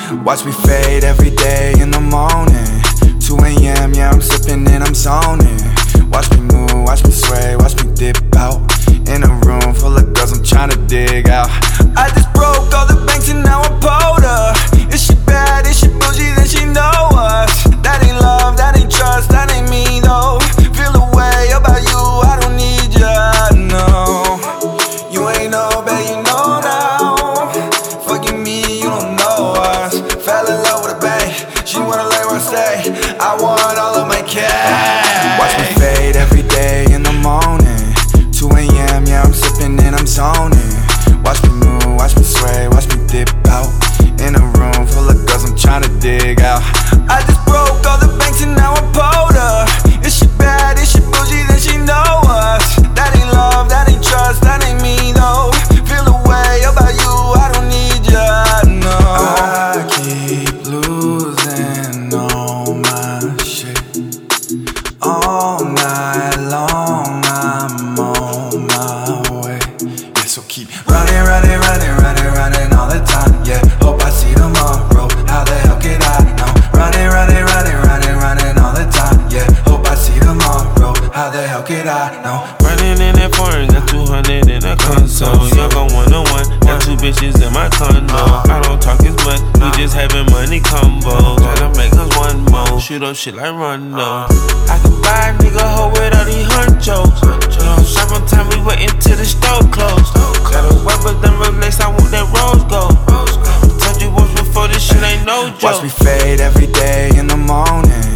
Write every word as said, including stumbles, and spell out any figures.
Watch me fade every day in the morning. two A M, yeah, I'm sipping and I'm zoning. Watch me move, watch me sway, watch me dip out. In a room full of girls, I'm tryna dig out. I just broke all the banks and now I'm bolder. Is she bad, is she bougie, then she know us. That ain't love, that ain't trust, that ain't me though. Feel a way about you, I don't need ya, no. You ain't know, babe, you know now. Fucking me, you don't know us. Fell in love with a bae, she wanna lay where I stay. I want all of my cash. Watch me fade every day in the morning. two A M, yeah, I'm sipping and I'm zoning. Watch me move, watch me sway, watch me dip out. In a room full of girls, I'm tryna dig out. I just broke all the banks and now I'm bolder. Is she bad, is she bougie, then she know us. That ain't love, that ain't trust, that ain't me though. Feel a way about you, I don't need ya, no. I keep losing all my shit. All night long, I'm on my way. Yeah, so keep running, running, running, running, running all the time. Yeah, hope I see tomorrow. How the hell could I know? Running, running, running, running, running all the time. Yeah, hope I see tomorrow. How the hell could I know? Running in that foreign, got two hundred in a console. Young on one on one, got two bitches in my condo. I don't talk as much, we just having money combo. Tryna make us one more, shoot up shit like Rondo. I can buy a nigga hoe with all these hunchos. You know, summertime we waitin' till the store closed. Got a web but them Rolex, I want that rose gold. Told you once before, this shit ain't no joke. Watch me fade every day in the morning.